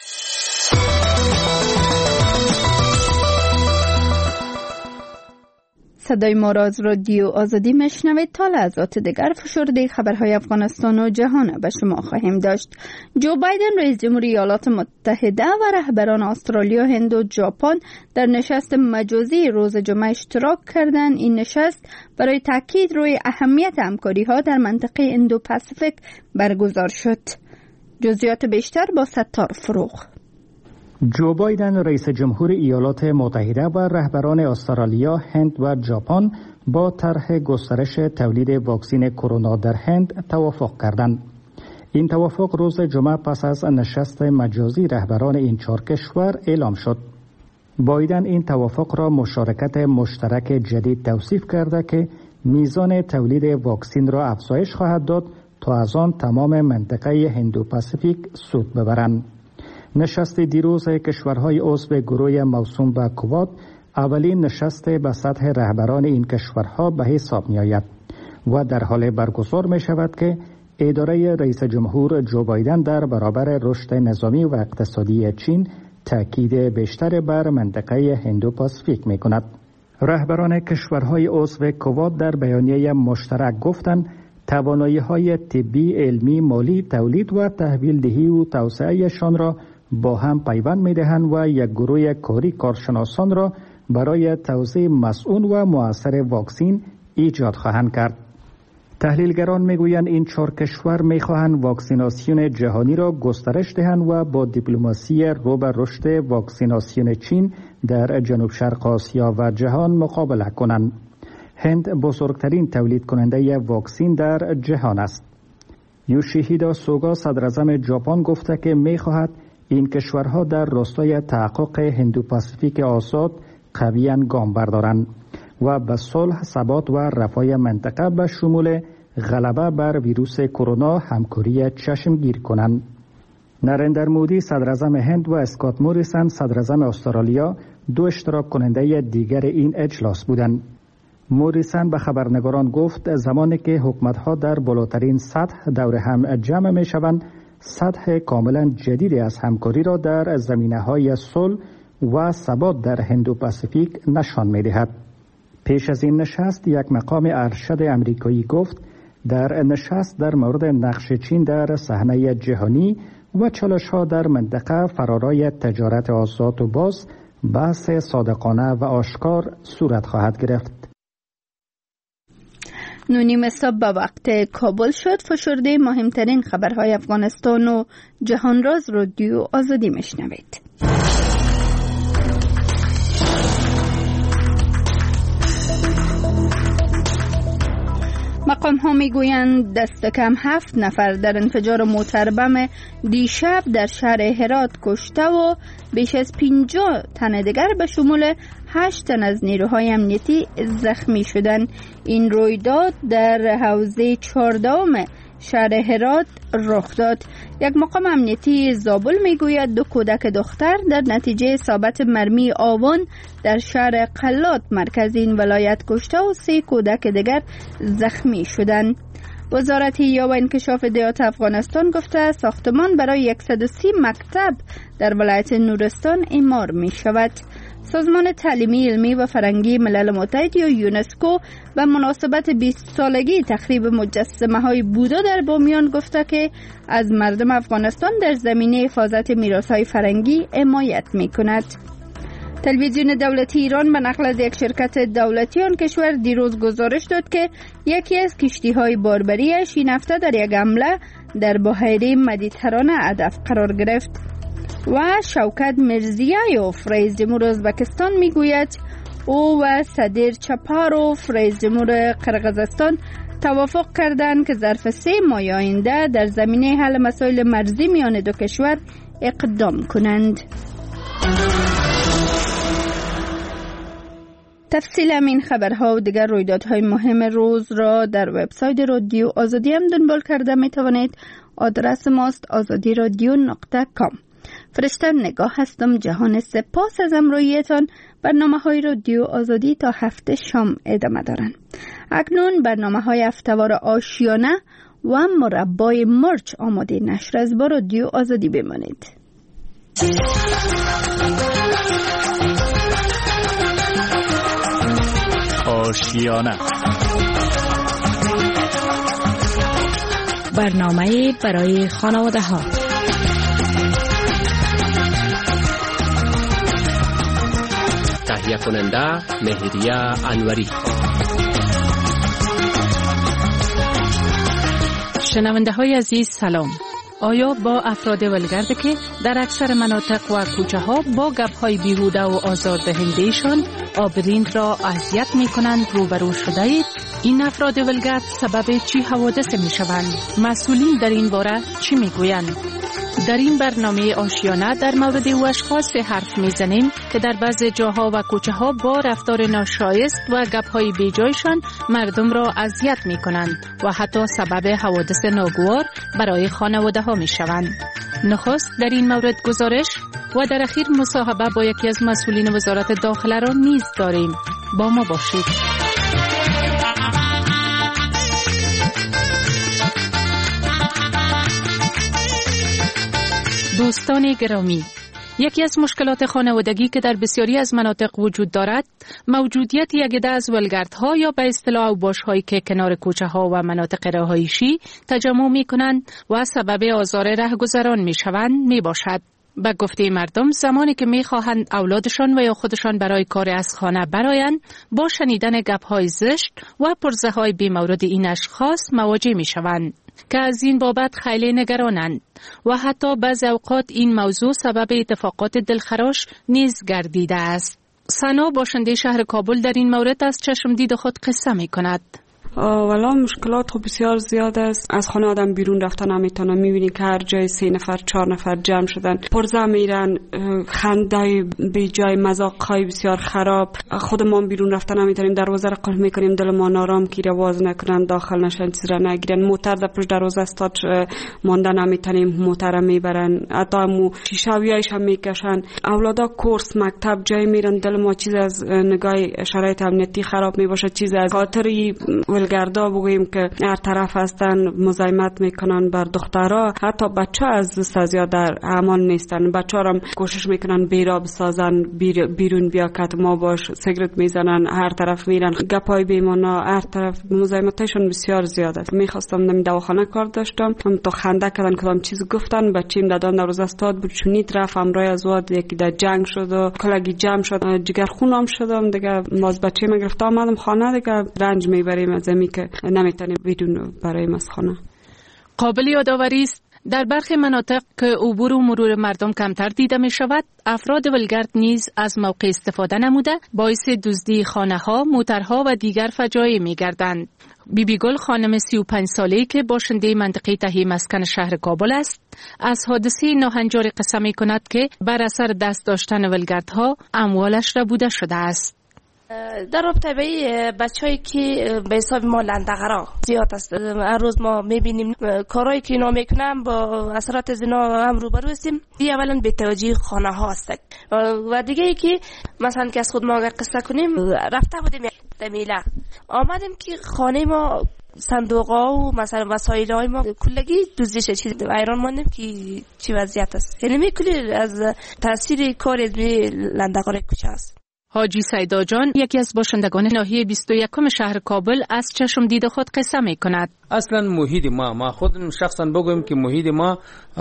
صدای ما را از رادیو آزادی میشنوید. تا لحظات دیگر فشرده خبرهای افغانستان و جهان به شما خواهیم داشت. جو بایدن رئیس جمهور ایالات متحده و رهبران استرالیا، هند و ژاپن در نشست مجازی روز جمعه اشتراک کردند. این نشست برای تاکید روی اهمیت همکاری ها در منطقه اندو پاسیفیک برگزار شد. جزئیات بیشتر با ستار فروغ. جو بایدن رئیس جمهور ایالات متحده و رهبران استرالیا، هند و ژاپن با طرح گسترش تولید واکسن کرونا در هند توافق کردند. این توافق روز جمعه پس از نشست مجازی رهبران این 4 کشور اعلام شد. بایدن این توافق را مشارکت مشترک جدید توصیف کرده که میزان تولید واکسن را افزایش خواهد داد تا از آن تمام منطقه هندو پاسیفیک سود ببرند. نشست دیروز کشورهای عضو گروه موسوم به کواد اولین نشست به سطح رهبران این کشورها به حساب می آید و در حال برگزار می شود که اداره رئیس جمهور جو بایدن در برابر رشد نظامی و اقتصادی چین تاکید بیشتر بر منطقه هندو پاسیفیک می کند. رهبران کشورهای عضو کواد در بیانیه مشترک گفتند توانایی‌های طبی، علمی، مالی، تولید و تحویل دهی و توسعه‌شان را با هم پیوند می‌دهند و یک گروه کاری کارشناسان را برای توزیع مسئول و مؤثر واکسن ایجاد خواهند کرد. تحلیلگران میگویند این 4 کشور میخواهند واکسیناسیون جهانی را گسترش دهند و با دیپلماسی رو به رشد واکسیناسیون چین در جنوب شرق آسیا و جهان مقابله کنند. هند بزرگترین تولید کننده واکسن در جهان است. یوشیهیدا سوگا صدراعظم ژاپن گفته که میخواهد این کشورها در راستای تحقق هندو پاسیفیک آزاد قویاً گام بردارند و به صلح، ثبات و رفاه منطقه به شمول غلبه بر ویروس کرونا همکاری چشمگیر کنند. نریندر مودی صدراعظم هند و اسکات موریسن صدراعظم استرالیا 2 اشتراک کننده دیگر این اجلاس بودند. موریسن به خبرنگاران گفت زمانی که حکومت‌ها در بالاترین سطح دور هم جمع می‌شوند، سطح کاملا جدیدی از همکاری را در زمینه‌های صلح و ثبات در هندو پاسیفیک نشان می‌دهد. پیش از این نشست یک مقام ارشد امریکایی گفت در نشست در مورد نقش چین در صحنه جهانی و چالش‌ها در منطقه فرارای تجارت آزاد و باز بحث صادقانه و آشکار صورت خواهد گرفت. نونیم صبح به وقت کابل شد. فشرده مهمترین خبرهای افغانستان و جهان راز رادیو آزادی میشنوید. مقام ها می گویند دست کم 7 نفر در انفجار موتر بم دیشب در شهر هرات کشته و بیش از 50 تن دیگر به شمول 8 تن از نیروهای امنیتی زخمی شدند. این رویداد در حوزه 14 شهر هرات رخ داد. یک مقام امنیتی زابل میگوید 2 کودک دختر در نتیجه اصابت مرمی آوان در شهر قلات مرکز این ولایت کشته و 3 کودک دیگر زخمی شدند. وزارت یا و انکشاف اطلاعات افغانستان گفته ساختمان برای 130 مکتب در ولایت نورستان اعمار می شود. سازمان تعلیمی علمی و فرهنگی ملل متحد یا یونسکو به مناسبت 20 سالگی تخریب مجسمه های بودا در بامیان گفته که از مردم افغانستان در زمینه حفاظت میراث های فرهنگی حمایت می کند. تلویزیون دولتی ایران به نقل از یک شرکت دولتی آن کشور دیروز گزارش داد که یکی از کشتی های باربریش این هفته در یک حمله در بحیره مدیترانه هدف قرار گرفت. و شوکت میرزیایوف رئیس جمهور ازبکستان میگوید او و صدر چپاروف رئیس جمهور قرقیزستان توافق کردند که ظرف 3 ماه آینده در زمینه حل مسائل مرزی میان دو کشور اقدام کنند. تفصیل همین خبرها و دیگر رویدادهای مهم روز را در وبسایت رادیو آزادی هم دنبال کرده می توانید. آدرس ماست azadiradio.com. فرشته نگاه هستم. جهان سپاس از همراهیتان. برنامه‌های رادیو آزادی تا هفته شام ادامه دارند. اکنون برنامه‌های هفته‌وار آشیانه و مربای مرچ آماده نشر از با رادیو آزادی بمانید. آشیانه برنامه برای خانواده ها. تهیه کننده مهریه انوری. شنونده های عزیز سلام. آیا با افراد ولگرد که در اکثر مناطق و کوچه ها با گپ های بیهوده و آزاردهنده‌شان آبرین را اذیت می کنند روبرو شده اید؟ این افراد ولگرد سبب چی حوادث می شوند؟ مسئولین در این باره چی می گویند؟ در این برنامه آشیانه در مورد او اشخاص حرف میزنیم که در بعض جاها و کوچه ها با رفتار ناشایست و گپ‌های بیجایشان مردم را اذیت می کنند و حتی سبب حوادث ناگوار برای خانواده ها می شوند. نخست در این مورد گزارش و در اخیر مصاحبه با یکی از مسئولین وزارت داخله را نیز داریم. با ما باشید. دوستان گرامی، یکی از مشکلات خانوادگی که در بسیاری از مناطق وجود دارد، موجودیت یک عده از ولگردها یا به اصطلاح اوباش‌هایی که کنار کوچه‌ها و مناطق رهایشی تجمع می‌کنند و سبب آزار رهگذران می‌شوند میباشد. به گفته مردم زمانی که می‌خواهند اولادشان و یا خودشان برای کار از خانه برایند، با شنیدن گپ‌های زشت و پرزه‌های بی‌مورد این اشخاص مواجه می‌شوند که از این بابت خیلی نگرانند و حتی بعض اوقات این موضوع سبب اتفاقات دلخراش نیز گردیده است. سنا باشنده شهر کابل در این مورد از چشم دید خود قصه می کند. والا مشکلات خب بسیار زیاد است. از خانه آدم بیرون رفتن نمیتونه. میبینی که هر جای 3 نفر 4 نفر جمع شدن، پرزه میرن، خنده بی جای، مذاقهای بسیار خراب. خودمان بیرون رفتن نمیتونیم، دروازه را قفل میکنیم، دل ما نارام کی رواز نکنن، داخل نشن، چیز را نگیرن. موتر در پشت دروازه استاد ماندن نمیتونیم، موتر میبرن، حتی مو شیشاویایش هم میکشن. اولادا کورس مکتب جای میرن، دل ما چیز از نگاه شرایط امنیتی خراب میباشه، چیز از خاطری ولگردا بگوییم که هر طرف هستن مزاحمت میکنن بر دخترها. حتی بچه از دوست زیاد در امان نیستن، بچه ها هم کوشش میکنن بیرا بسازن، بیرون بیا که ما باش، سیگرت میزنن، هر طرف میرن، گپای بیمانا، هر طرف مزاحمتشون بسیار زیاد است. میخواستم نمی دواخانه کار داشتم، هم تو خنده کردن کدام چیز گفتن، بچیم دادن در روز استاد بود، چونیت رفت امرای از واد یکی در جنگ شد و کلگی جمع شد، جگر خونم شدم دیگه. باز بچه ما گرفت آمدم خانه دیگه، رنج میبریم از امی که نمیتونیم بیرون برایم از خانه. قابل یادآوری است در برخی مناطق که عبور و مرور مردم کمتر دیده می شود، افراد ولگرد نیز از موقع استفاده نموده باعث دزدی خانه‌ها، موترها و دیگر فجایع می گردند. بیبی گل خانم 35 ساله‌ای که باشنده منطقه تهی مسکن شهر کابل است، از حادثه ناهنجاری قصه می کند که بر اثر دست داشتن ولگردها اموالش را بوده شده است. در رابطه به بچه‌ای که به حساب ما لندغرا زیاد است، هر روز ما می‌بینیم کارهایی که اینا میکنن با اثرات زنا هم روبرو هستیم. اولا به توجیه خانه‌ها است و دیگه ای که مثلا که از خود ما اگر قصه کنیم، رفته بودیم دمیله آمدیم که خانه ما صندوق‌ها و مثلا وسایل‌های ما کلگی دزدیده شد، حیران ماندیم که چی وضعیت است. یعنی کلی از تاثیر کار لندغرا کوچه است. حاجی سیدا جان یکی از باشندگان ناحیه 21 شهر کابل از چشم دید خود قصه می کند. اصلا محیط ما خود شخصا بگویم که محیط ما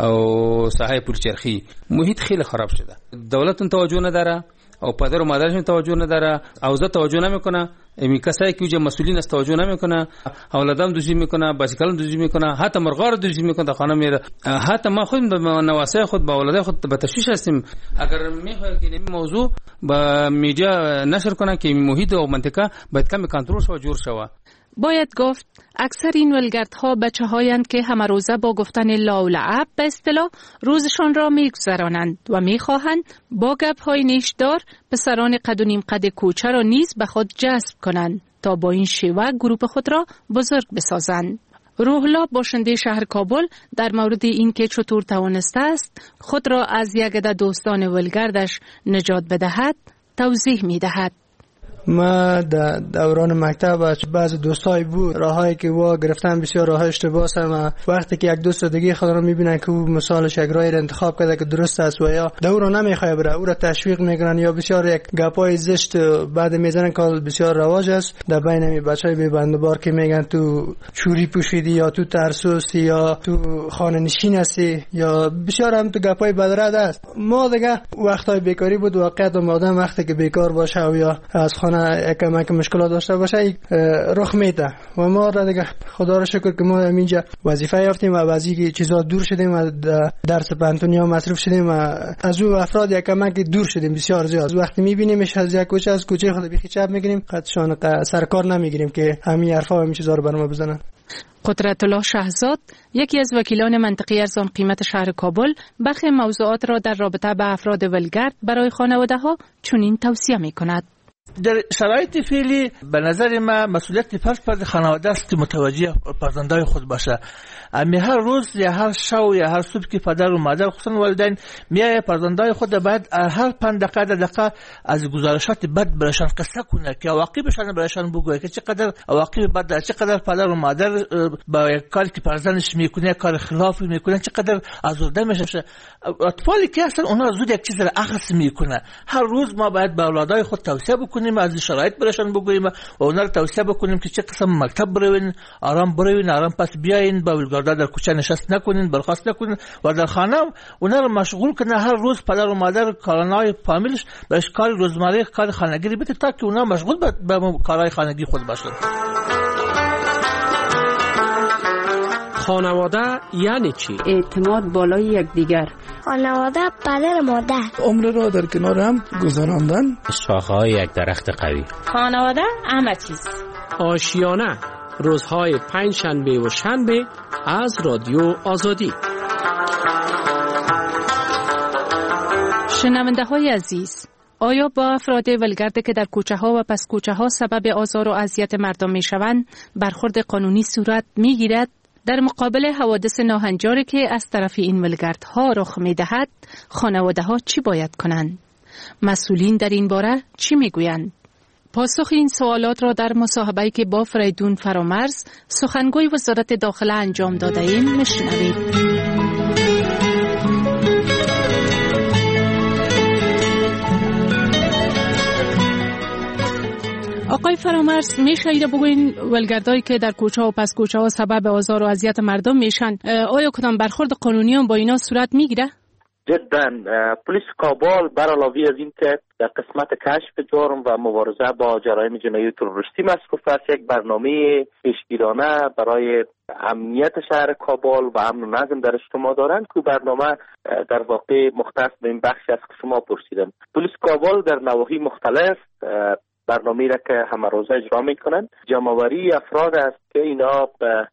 و ساحه پورچرخی محیط خیلی خراب شده. دولت توجه نداره او پدر و مادرش توجه نداره، اوضاع توجه نمیکنه، امی کسایی که مسئولین است توجه نمیکنه، اولادام دوزی میکنه، بازیکلان دوزی میکنه، حتی مرغار دوزی میکنه، خانه میره. حتی ما خود به نواسه خود با اولاد خود به تشویش هستیم. اگر میخواد که این موضوع با میډیا نشر کنه که محیط و منطقه باید کمی کنترل شو جور شوه. باید گفت اکثر این ولگردها بچه هایند که همه روزه با گفتن لا و لعب به اصطلاح روزشان را میگذرانند و میخواهند با گپ های نیشدار پسران قد و نیم قد کوچه را نیز به خود جذب کنند تا با این شیوه گروپ خود را بزرگ بسازند. روحلا باشنده شهر کابل در مورد این که چطور توانسته است خود را از یک عده دوستان ولگردش نجات بدهد توضیح میدهد. ما در دوران مکتب بعض دوستای بود راهایی که وا گرفتن بسیار راه اشتباه است. و وقتی که یک دوست دیگه خود را میبینن که او مثالش یک راهی را انتخاب کرده که درست است و یا دورو نمیخواد بره، او را تشویق میکنن یا بسیار یک گپای زشت بعد میزنن که بسیار رواج است در بین می بچهای بی بندبار که میگن تو چوری پوشیدی یا تو ترسوسی یا تو خانه نشین هستی یا بسیار هم تو گپای بدرد است. ما دیگه وقتای بیکاری بود، واقعا آدم وقتی که بیکار باشه و یا از یک مشکلات داشته باشه رخ میده و ما را دیگه خدا را شکر که ما اینجا وظیفه یافتیم و از این چیزا دور شدیم و درس پانتونیا مصروف شدیم و از او افراد یک کمک دور شدیم بسیار زیاد. وقتی میبینیمش از یک کوچه از کوچه خود بیخی چپ میگیریم، قدشان سرکار نمیگیریم که همین حرفا و همین چیزا رو برام بزنن. قدرت الله شهزاد یکی از وکیلان منطقه ارزان قیمت شهر کابل برخی موضوعات را در رابطه با افراد ولگرد برای خانواده ها چنین توصیه میکند. در شرایط فعلی به نظر ما مسئولیت فرد خانواده است که متوجه فرزندای خود باشه. امی هر روز یا هر شو یا هر صبح که پدر و مادر خصوصا والدین میای فرزندای خود باید هر 5 دقیقه از گزارشات بد برشان قصه کنه که عواقبشان برشان بگویه که چقدر عواقب بد، چقدر پدر و مادر با کاری که فرزندش میکنه کار خلافی میکنه چقدر آزرده میشه. اطفالی که هستن اونها زود یک چیز را اخذ میکنه. هر روز ما باید به اولادای خود توصیه بکنیم، از شرایط برشان بگوییم و اونها رو توصیه بکنیم که چه قسم مکتب بروین، آرام بروین، آرام پس بیاین، با ولگردا در کوچه نشست نکنین، برخاست نکنین و در خانه اونها رو مشغول کنه. هر روز پدر و مادر کارنای فامیلش بهش کار روزمره کار خانگی بده تا که اونها مشغول به کارهای خانگی خود باشن. خانواده یعنی چی؟ اعتماد بالای یکدیگر. خانواده پدر مادر. عمر را در کنار هم گذراندن. شاخه‌های یک درخت قوی. خانواده همه چیز. آشیانه روزهای پنجشنبه و شنبه از رادیو آزادی. شنونده های عزیز، آیا با افراد ولگرد که در کوچه ها و پس کوچه ها سبب آزار و اذیت مردم می شوند برخورد قانونی صورت می گیرد؟ در مقابل حوادث ناهنجاری که از طرف این ولگردها رخ می دهد، خانواده ها چی باید کنند؟ مسئولین در این باره چی می گویند؟ پاسخ این سوالات را در مصاحبه‌ای که با فریدون فرامرز سخنگوی وزارت داخله انجام داده ایم میشنوید. آقای فرامرز، میشه ایره بگوین ولگردایی که در کوچه و پس کوچه ها سبب آزار و اذیت مردم میشن، آیا کدام برخورد قانونی هم با اینا صورت میگیره؟ جدا. پلیس کابل بر علاوه از این که در قسمت کشف جرم و مبارزه با جرایم جنایی تروریستی مصروف است، یک برنامه پیشگیرانه برای امنیت شهر کابل و امن و نظم در اجتماع دارند که برنامه در واقع مختص به این بخشی است که شما پرسیدم. پلیس کابل در نواحی مختلف برنامه را که همه روزه اجرا میکنند. جمع‌آوری افراد است که اینا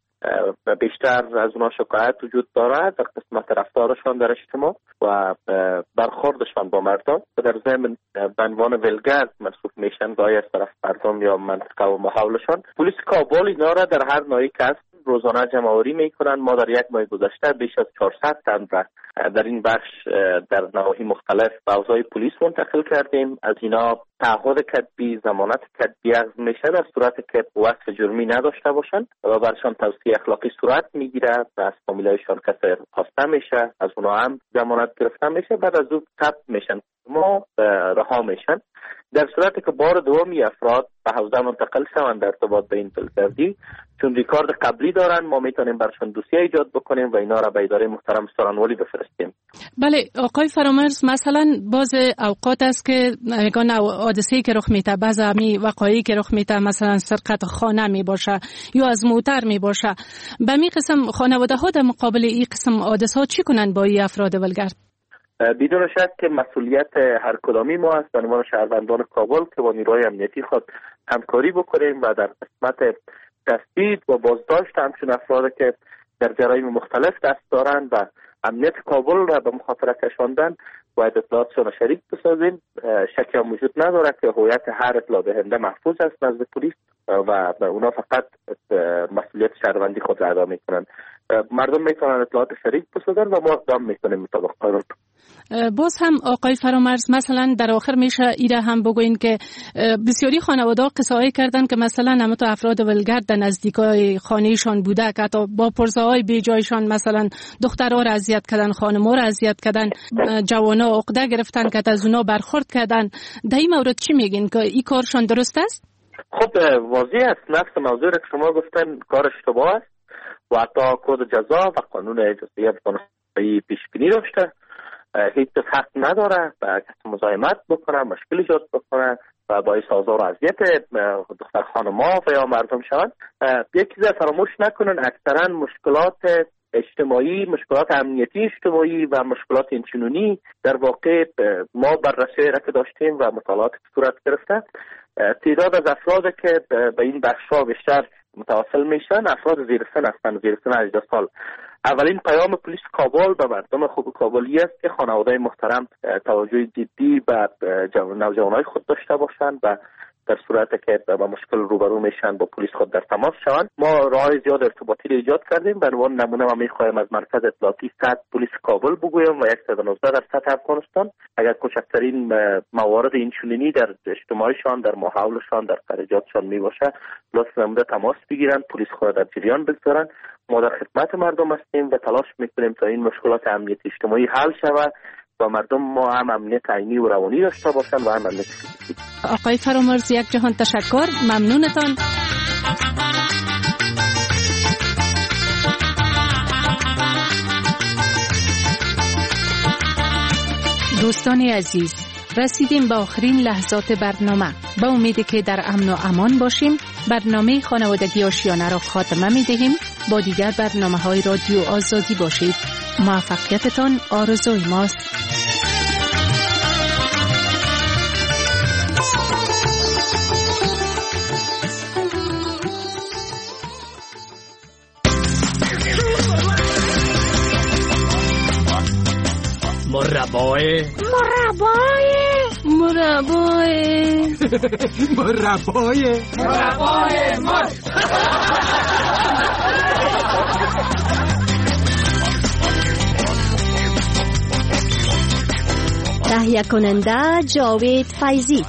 بیشتر از اونا شکایت وجود دارد در قسمت رفتارشان در اجتماع و برخوردشان با مردم و در ضمن به عنوان ولگرد محسوب میشن گاهی از طرف مردم یا منطقه و محولشان. پلیس کابل اینا را در هر ناحیه که روزانه جمع‌آوری میکنند. ما در یک ماه گذشته بیش از 400 تن را در این بخش در نواحی مختلف به حوزه پلیس منتقل کردیم. از اینا تعهد کتبی، ضمانت کتبی اخذ میشه در صورتی که وصف جرمی نداشته باشند و برشان توصیه اخلاقی صورت میگیره و از فامیلایشان کسی خواسته میشه، از اونا هم ضمانت گرفته میشه، بعد از اون ثبت میشن، ما رها میشن. در صورتی که بار دومی افراد به حوزه منتقل شوند در ارتباط به این ولگردی، چون ریکارد قبلی دارن، ما میتونیم برشان دوسیه ایجاد بکنیم و اینا را به اداره محترم سارنوالی بفرستیم. بله آقای فرامرز، مثلا باز اوقات است که یگان حادثه‌ای که رخ میده، بعضی امی وقایعی که رخ میده، مثلا سرقت خانه می باشه یا از موتر می باشه، به می قسم خانواده ها در مقابل این قسم حادثه ها چی کنن با این افراد ولگرد؟ بدون شک که مسئولیت هر کدامی ما است به عنوان شهروندان کابل که با نیروهای امنیتی خود همکاری بکنیم و در قسمت تثبیت و بازداشت همچون افراد که در جرایم مختلف دست دارند و امنیت کابل را به مخاطره کشاندن باید اطلاعاتشان را شریک بسازیم. شکی هم وجود نداره که هویت هر اطلاع دهنده محفوظ است نزد پلیس و اونا فقط مسئولیت شهروندی خود را ادا میکنند. مردم میتونن اطلاعات شریک بسازن و ما اقدام میکنیم مطابق قانون. باز هم آقای فرامرز، مثلا در آخر میشه ایره هم بگوین که بسیاری خانواده‌ها قصه‌ای کردن که مثلا همه تو افراد ولگرد در نزدیکای خانه‌شان بوده که حتی با پرزه‌های بی جایشان مثلا دخترها را اذیت کردن، خانم‌ها را اذیت کردن، جوانا عقده گرفتن که از اونا برخورد کردن. در این مورد چی میگین که این کارشان درست است؟ خب واضح است، نفس موضوع که شما گفتن کار اشتباه است و حتی کد جزا و قانون اجازه بازنشستگی پیش بینی داشته. هیچ حق نداره و کسی مزاحمت بکنه، مشکل ایجاد بکنه و باعث آزار و اذیت دختر خانم‌ها و یا مردم شوند. یک چیز فراموش نکنن، اکثرا مشکلات اجتماعی، مشکلات امنیتی اجتماعی و مشکلات اینچنینی در واقع ما بررسی را که داشتیم و مطالعات صورت گرفته، تعداد از افراد که به این بخش‌ها بیشتر متواصل میشن افراد زیر سن هستند، زیر سن 18 سال. اولین پیام پلیس کابل به مردم خوب کابلی است که خانواده محترم توجه جدی به نوجوانای خود داشته باشند و در صورتی که با مشکل روبرو میشن با پلیس خود در تماس شوند. ما راههای زیاد ارتباطی ایجاد کردیم. به عنوان نمونه ما میخوایم از مرکز اطلاعاتی سطح پلیس کابل بگویم و 119 در سطح افغانستان اگر کوچکترین موارد اینچنینی در اجتماعشان، در محولشان، در خارجاتشان میباشه لطف نموده تماس بگیرن، پلیس خود در جریان بگذارن. ما در خدمت مردم هستیم و تلاش میکنیم تا این مشکلات امنیتی اجتماعی حل شود و مردم ما هم امنیت عینی و روانی داشته باشن و هم امنیت فیزیکی. آقای فرامرز، یک جهان تشکر، ممنونتان. دوستان عزیز، رسیدیم به آخرین لحظات برنامه. با امیدی که در امن و امان باشیم، برنامه خانوادگی آشیانه را خاتمه می دهیم. با دیگر برنامه‌های رادیو آزادی باشید. موفقیتتان آرزوی ماست. مربای مارج. تهیه کننده جاوید فیضی.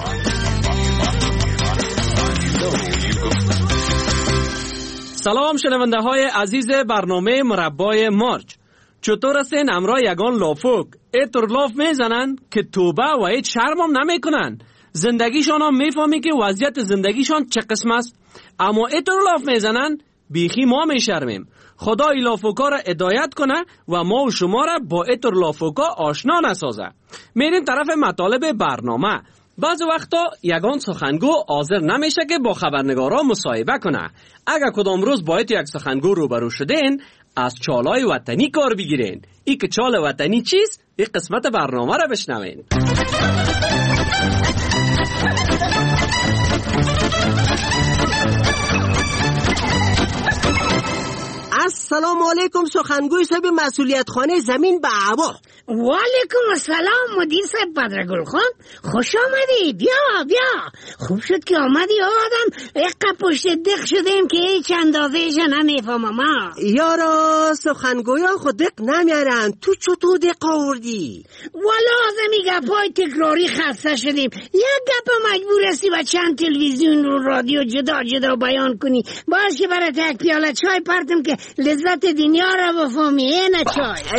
سلام شنونده های عزیز برنامه مربای مارج. چطور هستین؟ امرا یگان لافوک ایتر لاف میزنن که توبه و هیچ شرم هم نمی کنن. زندگیشان هم میفهمی که وضعیت زندگیشان چه قسم است، اما ایتر لاف میزنن بیخی ما میشرمیم. خدا ای لافوکا را هدایت کنه و ما و شما را با ایتر لافوکا آشنا نسازه. میریم طرف مطالب برنامه. بعض وقتا یگان سخنگو حاضر نمیشه که با خبرنگارا مصاحبه کنه. اگر کدام روز با یک سخنگو روبرو شدین، از چالای وطنی کار بگیرین. ای که چال وطنی چیست؟ این قسمت برنامه را بشنوین. السلام علیکم سخنگوی صاحب مسئولیت خانه زمین به هوا. و علیکم السلام مدیر صاحب بدرگل خان، خوش آمدی. بیا خوب شد که آمدی. آدم یک پشت دق شدیم که هیچ اندازهش نمیفهمم. یارا سخنگویان خود دق نمیارن، تو چطور دق آوردی؟ والا آزمی گپای تکراری خسته شدیم. یک گپ مجبور هستی و چند تلویزیون و رادیو جدا بیان کنی. باشه برات یک پیاله چای پرتم که لذت دنیا را بفهمی. اینه چای.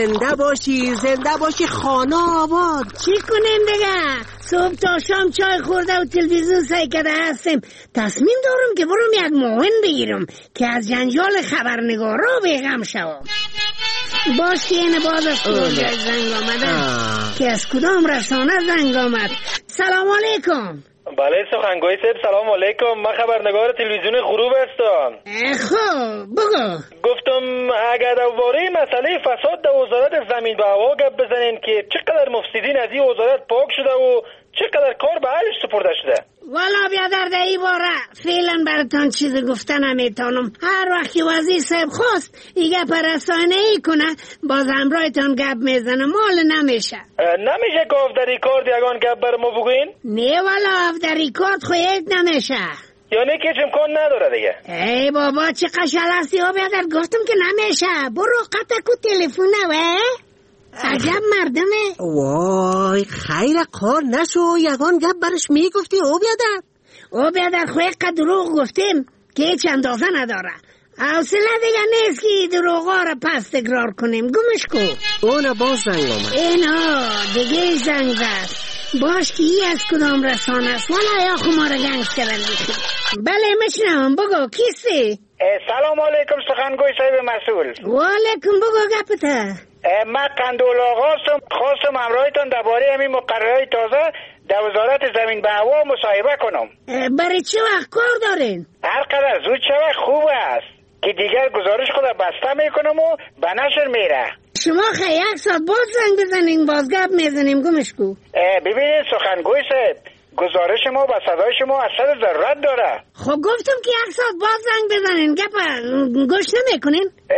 زنده باشی خانه آباد. چی کنیم دیگه؟ صبح تا شام چای خورده و تلویزیون سعی کرده هستیم. تصمیم دارم که برم یک معاون بگیرم که از جنجال خبرنگارا بیغم شوم. باش که این باز از کجای زنگ آمده که از کدام رسانه زنگ آمد. سلام علیکم. بله سخنگوی صاحب سلام علیکم. من خبرنگار تلویزیون غروب هستم. خب بگو. گفتم اگر دوباره مسئله فساد در وزارت زمین و هوا گپ بزنین که چقدر مفسدین از این وزارت پاک شده و چقدر کار به حلش سپرده شده. والا بیادر در ای باره فعلا براتان چیز گفتن نمیتونم. هر وقت که وزیر صاحب خواست ایگه پرستانه ای کنه باز همراهتان گپ میزنه، مال نمیشه. نمیشه که آفدری کارد یگان گپ بر ما بگوین؟ نه والا آفدری کارد خوید نمیشه، یعنی که امکان نداره دیگه. ای بابا چه قشل هستی ها بیادر، گفتم که نمیشه. برو قطع کو تلفونه و عجب مردمه. وای خیر کار نشو، یگان گپ برش میگفتی او بیادر خوی قد دروغ گفتیم که هیچ اندازه نداره. حوصله دیگه نیست که دروغا را پس تکرار کنیم. گمش کو. اون باز زنگ آمد. اینا دیگه زنگ زد. باش که ای از کدام رسانه است. والا یا خمار گنگستر لیخی. بله مشنم، بگو کیستی؟ سلام علیکم سخنگوی صاحب مسئول. و علیکم، بگو گپته. من قندول آقاستم، خواستم همراهتان درباره همین مقررهای تازه در وزارت زمین و هوا مصاحبه کنم. برای چه وقت کار دارین؟ هر قدر زود شود خوب است که دیگر گزارش خود بسته میکنم و به نشر میره. شما خیلی یک ساعت باز زنگ بزنیم باز گپ میزنیم. گمش کو. ببینید سخنگوی صاحب گزارش ما با صدای شما اثر ضرورت داره. خب گفتم که یک ساعت باز زنگ بزنین، گپ گوش نمیکنین.